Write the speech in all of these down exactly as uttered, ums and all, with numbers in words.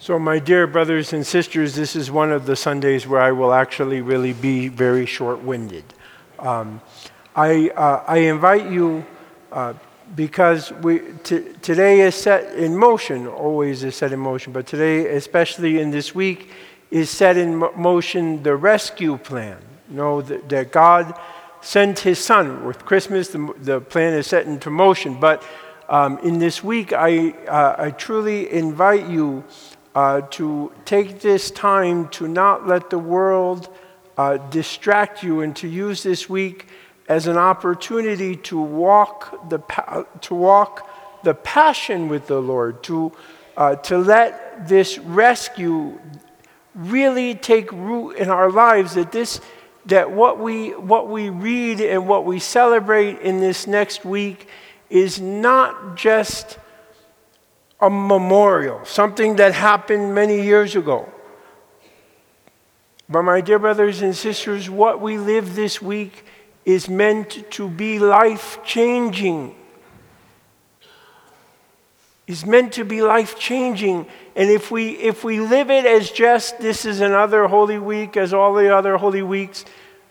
So my dear brothers and sisters, this is one of the Sundays where I will actually really be very short-winded. Um, I, uh, I invite you, uh, because we t- today is set in motion, always is set in motion, but today, especially in this week, is set in mo- motion the rescue plan. You know, that, that God sent his son. With Christmas, the, the plan is set into motion. But um, in this week, I, uh, I truly invite you Uh, to take this time to not let the world uh, distract you, and to use this week as an opportunity to walk the pa- to walk the passion with the Lord, to uh, to let this rescue really take root in our lives. That this that what we what we read and what we celebrate in this next week is not just a memorial, something that happened many years ago. But my dear brothers and sisters, what we live this week is meant to be life-changing. Is meant to be life-changing. And if we if we live it as just this is another Holy Week as all the other Holy Weeks,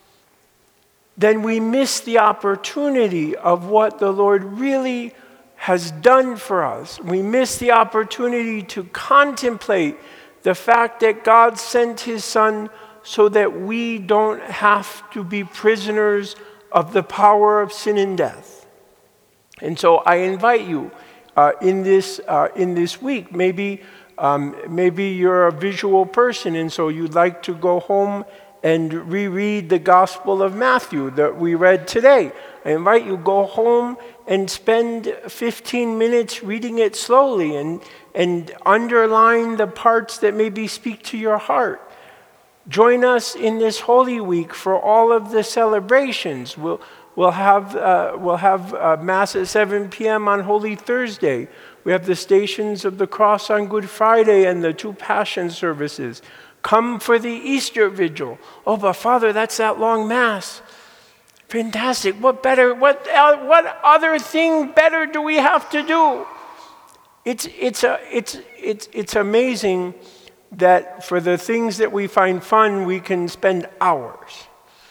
then we miss the opportunity of what the Lord really has done for us. We miss the opportunity to contemplate the fact that God sent his son so that we don't have to be prisoners of the power of sin and death. And so I invite you uh, in this uh, in this week, maybe um, maybe you're a visual person, and so you'd like to go home and reread the Gospel of Matthew that we read today. I invite you, go home and spend fifteen minutes reading it slowly and, and underline the parts that maybe speak to your heart. Join us in this Holy Week for all of the celebrations. We'll, we'll have, uh, we'll have uh, Mass at seven p.m. on Holy Thursday. We have the Stations of the Cross on Good Friday and the two Passion services. Come for the Easter Vigil. Oh, but Father, that's that long Mass. Fantastic. What better, what, uh, what other thing better do we have to do? It's, it's, a, it's, it's, it's amazing that for the things that we find fun, we can spend hours.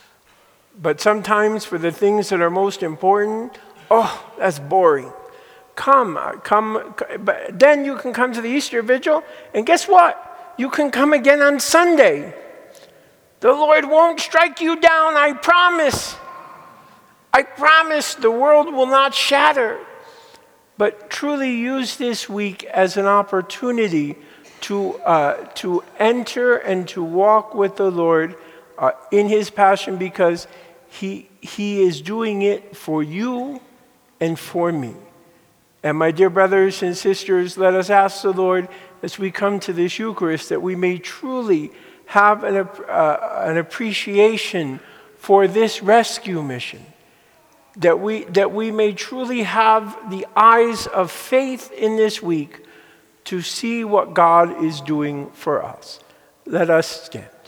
But sometimes for the things that are most important, oh, that's boring. Come, come, but then you can come to the Easter Vigil, and guess what? You can come again on Sunday. The Lord won't strike you down, I promise. I promise the world will not shatter. But truly use this week as an opportunity to, uh, to enter and to walk with the Lord uh, in his passion, because he, he is doing it for you and for me. And my dear brothers and sisters, let us ask the Lord as we come to this Eucharist that we may truly have an, uh, an appreciation for this rescue mission. That we, that we may truly have the eyes of faith in this week to see what God is doing for us. Let us stand.